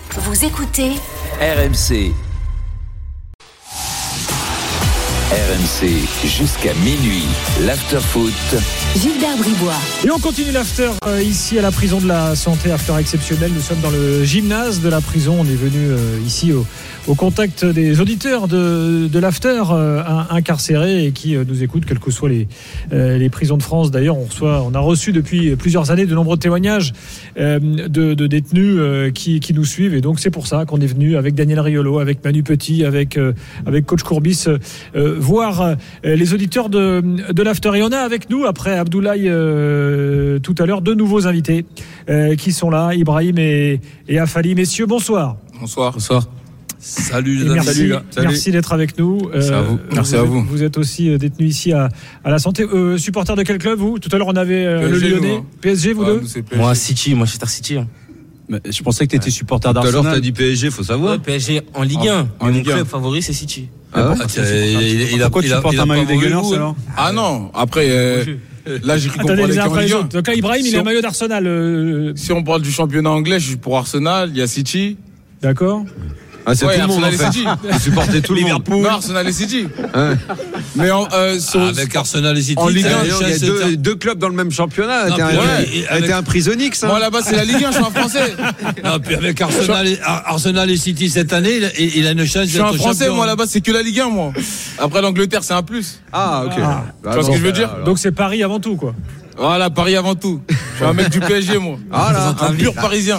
Vous écoutez RMC. RMC jusqu'à minuit, l'after-foot. Gilbert Bribois. Et on continue l'after ici à la prison de la Santé, after exceptionnel. Nous sommes dans le gymnase de la prison. On est venu ici au contact des auditeurs de l'after incarcérés et qui nous écoutent, quelles que soient les prisons de France. D'ailleurs, on a reçu depuis plusieurs années de nombreux témoignages de détenus qui nous suivent. Et donc, c'est pour ça qu'on est venu avec Daniel Riolo, avec Manu Petit, avec coach Courbis, voir les auditeurs de l'after. Et on a avec nous, après Abdoulaye tout à l'heure, deux nouveaux invités qui sont là, Ibrahim et Affali. Messieurs, bonsoir. Bonsoir. Salut les amis. Merci d'être avec nous. Merci à vous. Vous êtes aussi détenu ici à la Santé. Supporter de quel club, vous ? Tout à l'heure on avait le Lyonnais. PSG, vous deux ? Moi City, Manchester City. Mais je pensais que tu étais supporter d'Arsenal. Tout à l'heure t'as dit PSG, faut savoir. Ouais, PSG en Ligue 1. Mon club favori c'est City. Pourquoi tu portes un maillot des Gunners alors ? Ah non, après là j'ai cru qu'on parlait qu'en Ligue 1. Donc là Ibrahim il a un maillot d'Arsenal. Si on parle du championnat anglais, je suis pour Arsenal, il y a City. D'accord. Ah, c'est tout le monde en fait. Vous supportez tout le monde. Non, Arsenal et City. Ouais. Mais avec Arsenal et City. En Ligue 1, il y a deux clubs dans le même championnat. T'es un prisonnier, ça. Moi là-bas c'est la Ligue 1, je suis un Français. Non, puis avec Arsenal et City cette année, il a une chance d'être champion. Je suis un Français, moi là-bas c'est que la Ligue 1, moi. Après l'Angleterre c'est un plus. Ah ok. Tu vois ce que je veux dire ? Donc c'est Paris avant tout, quoi. Voilà, Paris avant tout. Je suis un mec du PSG, moi. Un pur parisien.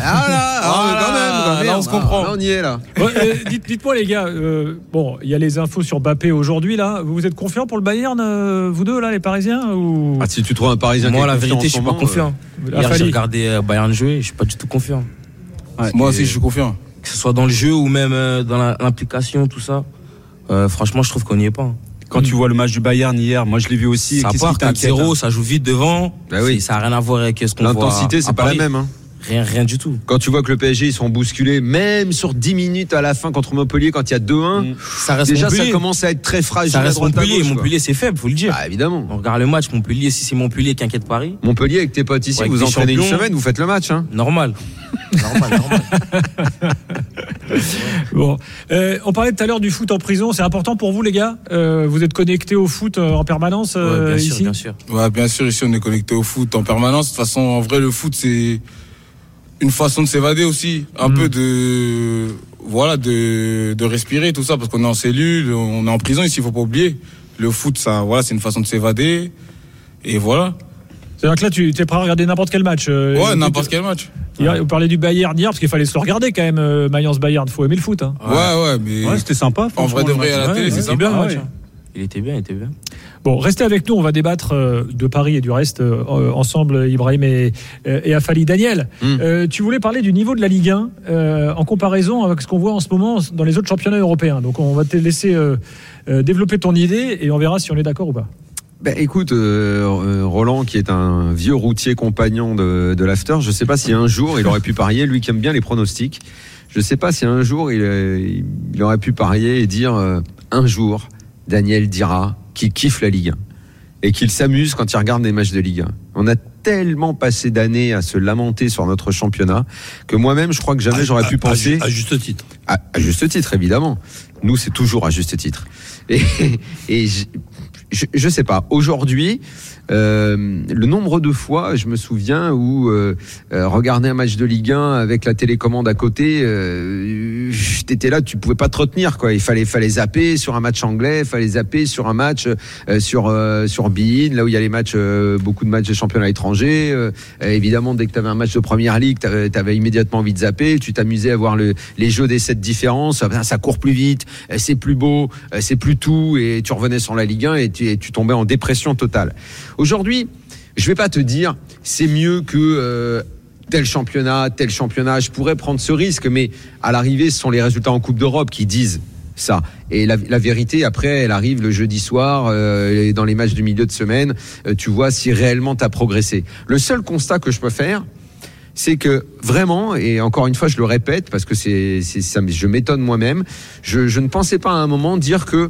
Là, on se comprend. Là, on y est, là. Dites-moi, les gars, il y a les infos sur Mbappé aujourd'hui, là. Vous êtes confiants pour le Bayern, vous deux, là, les Parisiens ou... Si tu trouves un Parisien moi, qui est la vérité, je suis pas confiant. Hier, j'ai Affali. regardé Bayern jouer, je suis pas du tout confiant. Ouais, moi aussi, je suis confiant. Que ce soit dans le jeu ou même dans l'implication, tout ça. Franchement, je trouve qu'on n'y est pas. Quand tu vois le match du Bayern hier, moi je l'ai vu aussi. Ça part 4-0, ça joue vite devant. Bah oui. Ça n'a rien à voir avec ce qu'on voit. L'intensité, c'est pas la même. Hein. Rien du tout. Quand tu vois que le PSG, ils sont bousculés, même sur 10 minutes à la fin contre Montpellier, quand il y a 2-1, ça reste déjà Montpellier. Ça commence à être très fragile. Ça reste Montpellier. Gauche, Montpellier, c'est faible, faut le dire. Ah, évidemment. On regarde le match, Montpellier, si c'est Montpellier qui inquiète Paris. Montpellier, avec tes potes ici, vous entraînez une semaine, vous faites le match. Hein. Normal. Bon, on parlait tout à l'heure du foot en prison. C'est important pour vous, les gars. Vous êtes connectés au foot en permanence ici. Bien sûr. Ouais, bien sûr. Ici, on est connecté au foot en permanence. De toute façon, en vrai, le foot, c'est une façon de s'évader aussi, un peu de respirer tout ça, parce qu'on est en cellule, on est en prison ici. Il faut pas oublier. Le foot, ça, voilà, c'est une façon de s'évader. Et voilà. C'est-à-dire que là, tu es prêt à regarder n'importe quel match. Ouais, n'importe quel match. Hier, vous parlez du Bayern hier, parce qu'il fallait se le regarder quand même, Mayence-Bayern. Il faut aimer le foot. Hein. Ouais, mais. Ouais, c'était sympa. En vrai de vrai, à la télé, c'est sympa. Bien, ouais. Il était bien. Bon, restez avec nous, on va débattre de Paris et du reste ensemble, Ibrahim et Affali. Daniel, tu voulais parler du niveau de la Ligue 1 en comparaison avec ce qu'on voit en ce moment dans les autres championnats européens. Donc on va te laisser développer ton idée et on verra si on est d'accord ou pas. Écoute, Roland, qui est un vieux routier compagnon de l'after, je sais pas si un jour il aurait pu parier, lui qui aime bien les pronostics, je sais pas si un jour il aurait pu parier et dire un jour Daniel dira qu'il kiffe la Ligue 1 et qu'il s'amuse quand il regarde des matchs de Ligue 1. On a tellement passé d'années à se lamenter sur notre championnat que moi-même, je crois que jamais j'aurais pu penser... À juste titre. À juste titre, évidemment. Nous, c'est toujours à juste titre. Et je sais pas. Aujourd'hui, le nombre de fois, je me souviens, où regarder un match de Ligue 1 avec la télécommande à côté, t'étais là, tu pouvais pas te retenir, quoi. Il fallait zapper sur un match anglais, fallait zapper sur un match sur beIN, là où il y a les matchs, beaucoup de matchs de championnat étrangers. Évidemment, dès que t'avais un match de Première Ligue, t'avais immédiatement envie de zapper. Tu t'amusais à voir les jeux des 7 différences. Ça court plus vite, c'est plus beau, c'est plus tout, et tu revenais sur la Ligue 1 et tu tombais en dépression totale. Aujourd'hui, je vais pas te dire c'est mieux que tel championnat, je pourrais prendre ce risque, mais à l'arrivée, ce sont les résultats en Coupe d'Europe qui disent ça. Et la vérité, après, elle arrive le jeudi soir, dans les matchs du milieu de semaine, tu vois si réellement tu as progressé. Le seul constat que je peux faire, c'est que vraiment, et encore une fois je le répète parce que c'est ça, je m'étonne moi-même, je ne pensais pas à un moment dire que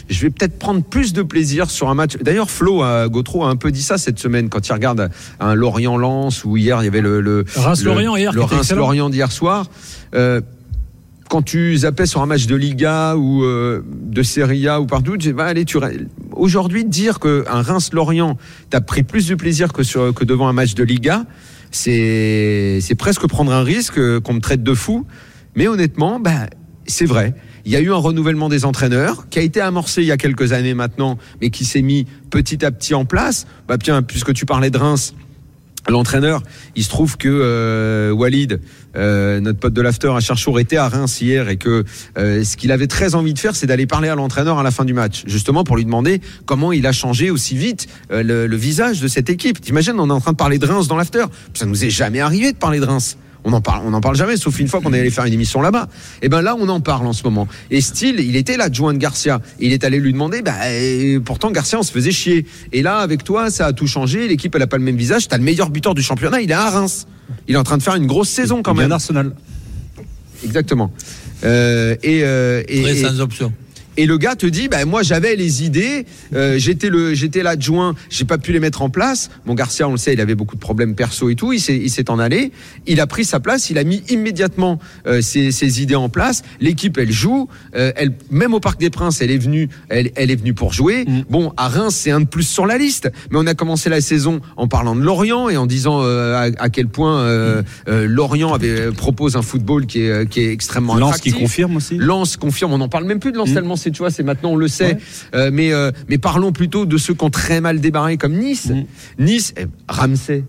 je vais peut-être prendre plus de plaisir sur un match. D'ailleurs, Flo Gautreau a un peu dit ça cette semaine quand il regarde un Lorient-Lens, où hier il y avait le Reims-Lorient hier, le Reims-Lorient d'hier soir. Quand tu zappais sur un match de Liga ou de Serie A ou partout, tu dis, allez, aujourd'hui, dire qu'un Reims-Lorient, t'as pris plus de plaisir que devant un match de Liga, c'est presque prendre un risque qu'on me traite de fou. Mais honnêtement, c'est vrai. Il y a eu un renouvellement des entraîneurs qui a été amorcé il y a quelques années maintenant, mais qui s'est mis petit à petit en place. Tiens, puisque tu parlais de Reims, l'entraîneur, il se trouve que Walid, notre pote de l'after à Cherchour, était à Reims hier et que ce qu'il avait très envie de faire, c'est d'aller parler à l'entraîneur à la fin du match, justement pour lui demander comment il a changé aussi vite le visage de cette équipe. T'imagines, on est en train de parler de Reims dans l'after. Ça nous est jamais arrivé de parler de Reims. On n'en parle jamais, sauf une fois qu'on est allé faire une émission là-bas. Et là, on en parle en ce moment. Et Steele, il était l'adjoint de Garcia. Il est allé lui demander, pourtant Garcia, on se faisait chier. Et là, avec toi, ça a tout changé. L'équipe, elle a pas le même visage. T'as le meilleur buteur du championnat, il est à Reims. Il est en train de faire une grosse saison quand même. Arsenal. Exactement. Très sans option. Et le gars te dit, moi j'avais les idées, j'étais l'adjoint, j'ai pas pu les mettre en place. Bon, Garcia, on le sait, il avait beaucoup de problèmes perso et tout, il s'est en allé, il a pris sa place, il a mis immédiatement ses idées en place. L'équipe, elle joue, même au Parc des Princes, elle est venue pour jouer. Bon, à Reims, c'est un de plus sur la liste, mais on a commencé la saison en parlant de Lorient et en disant à quel point Lorient propose un football qui est extrêmement attractif. Lens qui confirme aussi. Lens confirme, on n'en parle même plus de Lens tellement tu vois, c'est maintenant on le sait. Ouais. Mais parlons plutôt de ceux qui ont très mal débarré comme Nice. Nice, Ramsey.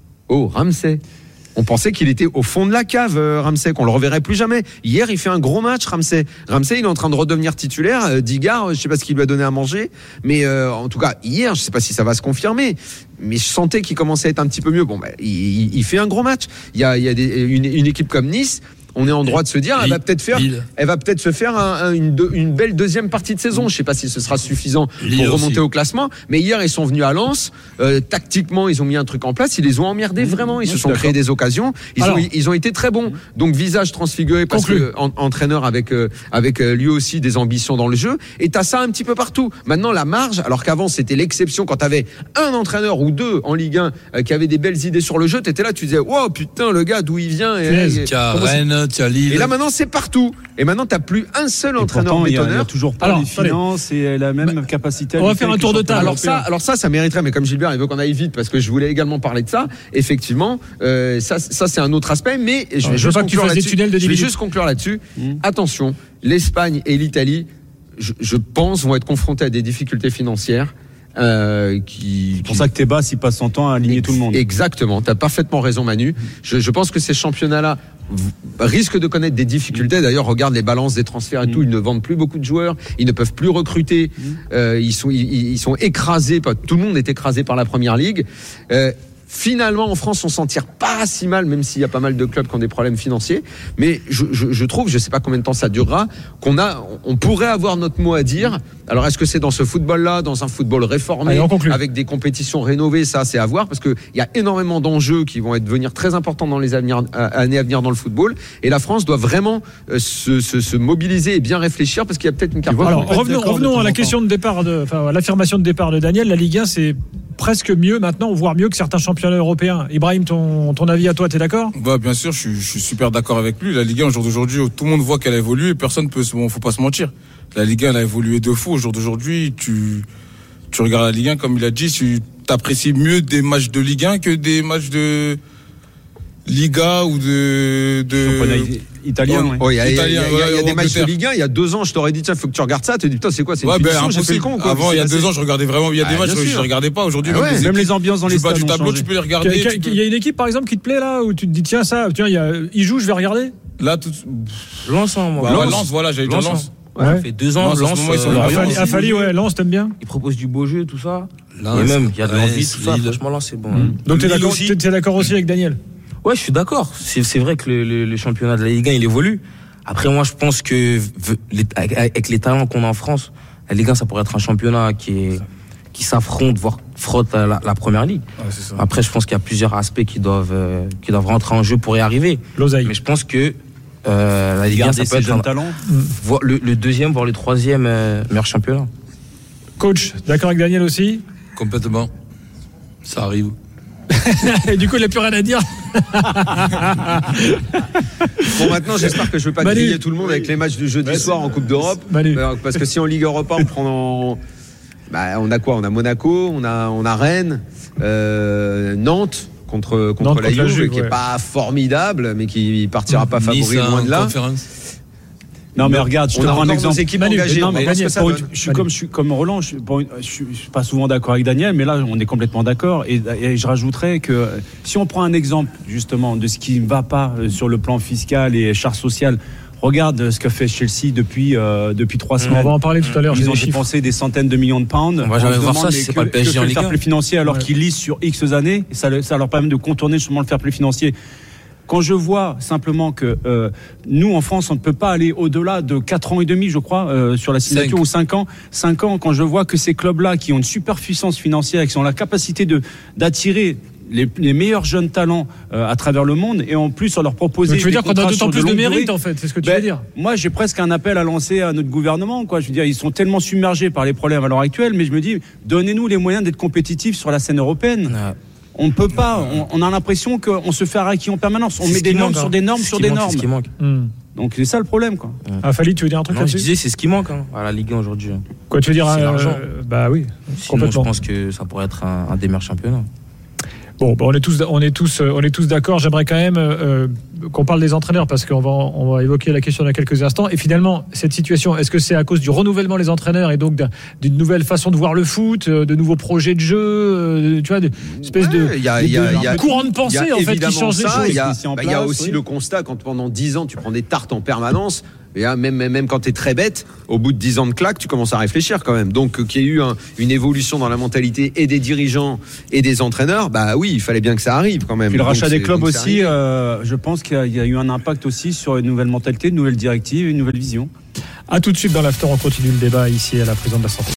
On pensait qu'il était au fond de la cave, Ramsey, qu'on le reverrait plus jamais. Hier, il fait un gros match, Ramsey. Ramsey, il est en train de redevenir titulaire. Digard, je sais pas ce qu'il lui a donné à manger, mais en tout cas, hier, je sais pas si ça va se confirmer, mais je sentais qu'il commençait à être un petit peu mieux. Bon, il fait un gros match. Il y a une équipe comme Nice. On est en droit de se dire, elle va peut-être se faire une belle deuxième partie de saison. Je sais pas si ce sera suffisant pour remonter au classement. Mais hier, ils sont venus à Lens. Tactiquement, ils ont mis un truc en place. Ils les ont emmerdés vraiment. Ils se sont créés des occasions. Ils ont été très bons. Donc, visage transfiguré parce que entraîneur avec lui aussi des ambitions dans le jeu. Et t'as ça un petit peu partout. Maintenant, la marge, alors qu'avant, c'était l'exception quand t'avais un entraîneur ou deux en Ligue 1 qui avait des belles idées sur le jeu. T'étais là, tu disais, wow, putain, le gars, d'où il vient. Et là maintenant c'est partout. Et maintenant t'as plus un seul entraîneur bétonneur. Il n'y a toujours pas les finances et la même capacité. On va faire un tour de table. Alors ça mériterait, mais comme Gilbert il veut qu'on aille vite parce que je voulais également parler de ça. Effectivement, ça c'est un autre aspect, mais je vais juste conclure là-dessus. Attention, l'Espagne et l'Italie, je pense, vont être confrontés à des difficultés financières. C'est pour ça que Tebas il passe son temps à aligner tout le monde. Exactement, t'as parfaitement raison Manu. Je pense que ces championnats-là risquent de connaître des difficultés. D'ailleurs, regarde les balances des transferts et tout, ils ne vendent plus beaucoup de joueurs, ils ne peuvent plus recruter, ils sont écrasés, tout le monde est écrasé par la Première Ligue. Finalement, en France, on s'en tire pas si mal, même s'il y a pas mal de clubs qui ont des problèmes financiers. Mais je trouve, je sais pas combien de temps ça durera, on pourrait avoir notre mot à dire. Alors, est-ce que c'est dans ce football-là, dans un football réformé, avec des compétitions rénovées? Ça, c'est à voir, parce que il y a énormément d'enjeux qui vont devenir très importants dans les années à venir dans le football. Et la France doit vraiment se mobiliser et bien réfléchir, parce qu'il y a peut-être une carte. Alors, revenons à la question de départ, à l'affirmation de départ de Daniel. La Ligue 1, c'est presque mieux maintenant, voire mieux que certains championnats européens. Ibrahim, ton avis à toi, t'es d'accord? Bien sûr, je suis super d'accord avec lui. La Ligue 1, au jour d'aujourd'hui, tout le monde voit qu'elle a évolué et personne faut pas se mentir. La Ligue 1, elle a évolué de fou. Au jour d'aujourd'hui, tu regardes la Ligue 1, comme il a dit, tu apprécies mieux des matchs de Ligue 1 que des matchs de Liga ou de italien. Il y a des matchs de Ligue 1. Il y a 2 ans, je t'aurais dit, tiens, faut que tu regardes ça. Tu te dis, putain, c'est quoi? C'est une punition, j'ai fait le con, quoi. Avant, il y a 2 ans, je regardais vraiment. Il y a des matchs que je regardais pas. Aujourd'hui, même les ambiances dans les stades. Du tableau, tu peux les regarder. Il y a une équipe, par exemple, qui te plaît là, où tu te dis, tiens, il joue, je vais regarder. Là, Lens, voilà, j'allais dire Lens. Ça fait 2 ans, Lens. Affali, Lens, t'aimes bien? Il propose du beau jeu, tout ça. Et même, il y a de l'envie, tout ça. Franchement, Lens, c'est bon. Donc, t'es d'accord aussi avec Daniel? Ouais, je suis d'accord. C'est vrai que le championnat de la Ligue 1, il évolue. Après, moi, je pense que avec les talents qu'on a en France, la Ligue 1, ça pourrait être un championnat qui s'affronte, voire frotte à la Première Ligue. Ouais, c'est ça. Après, je pense qu'il y a plusieurs aspects qui doivent rentrer en jeu pour y arriver. L'oseille. Mais je pense que la Ligue 1, ça peut être talent. Le deuxième, voire le troisième meilleur championnat. Coach, d'accord avec Daniel aussi? Complètement. Ça arrive. Et du coup, il n'a plus rien à dire. Bon, maintenant, j'espère que je ne vais pas Manu. griller tout le monde avec les matchs du jeudi soir en Coupe d'Europe. Manu. Parce que si en Ligue Europa, on prend. On a quoi? On a Monaco, on a Rennes, Nantes contre Nantes la contre la Juve, Juve, qui n'est ouais. pas formidable, mais qui partira pas favori Nice, loin de là. conférence. Non, mais regarde, je te On a prends un encore exemple. nos équipes Manu, engagées. non, On mais va voir ce que ça donne. Je suis comme Roland, je suis pas souvent d'accord avec Daniel, mais là, on est complètement d'accord. Et je rajouterais que si on prend un exemple, justement, de ce qui ne va pas sur le plan fiscal et charte sociale, regarde ce que fait Chelsea depuis 3 semaines. On va en parler tout à l'heure. j'ai Ils ont des chiffres. dépensé des centaines de millions de pounds. On va jamais se voir demande, ça si mais c'est pas le PSG que en fait Ligue le 1. fair play financier alors Ouais. qu'ils lisent sur X années, et ça leur permet de contourner justement le fair play financier. Quand je vois simplement que nous, en France, on ne peut pas aller au-delà de 4 ans et demi, je crois, sur la signature, ou 5 ans. 5 ans, quand je vois que ces clubs-là, qui ont une super puissance financière, qui ont la capacité d'attirer les meilleurs jeunes talents à travers le monde, et en plus, on leur proposer. Donc, tu veux dire qu'on a contrats d'autant sur plus de longue mérite, durée. en fait, c'est ce que tu Ben, veux dire? Moi, j'ai presque un appel à lancer à notre gouvernement, quoi. Je veux dire, ils sont tellement submergés par les problèmes à l'heure actuelle, mais je me dis, donnez-nous les moyens d'être compétitifs sur la scène européenne. Ouais. On ne peut pas. On a l'impression qu'on se fait arraquer en permanence. On C'est met ce des qui normes manque, sur hein. des normes C'est ce sur qui des manque, normes. c'est ce qui manque. Donc c'est ça le problème, quoi. Ah, Fali, tu veux dire un truc Non, je là-dessus? disais, c'est ce qui manque à la Ligue 1 aujourd'hui. Quoi, tu veux dire? C'est l'argent. Bah oui, Sinon, je complètement. pense que ça pourrait être un des meilleurs championnats. Bon, on est tous d'accord. J'aimerais quand même qu'on parle des entraîneurs parce qu'on va évoquer la question dans quelques instants. Et finalement, cette situation, est-ce que c'est à cause du renouvellement des entraîneurs et donc d'une nouvelle façon de voir le foot, de nouveaux projets de jeu, tu vois, d'une espèce de courant de pensée en fait qui change les choses. Il y a aussi le constat quand pendant 10 ans tu prends des tartes en permanence. Et même quand tu es très bête, au bout de 10 ans de claque, tu commences à réfléchir quand même. Donc qu'il y ait eu une évolution dans la mentalité et des dirigeants et des entraîneurs, bah oui, il fallait bien que ça arrive quand même. Puis le rachat Donc, des clubs donc c'est aussi, arrivé. je pense qu'il y a eu un impact aussi sur une nouvelle mentalité, une nouvelle directive, une nouvelle vision. À tout de suite dans l'after, on continue le débat ici à la prison de la Santé.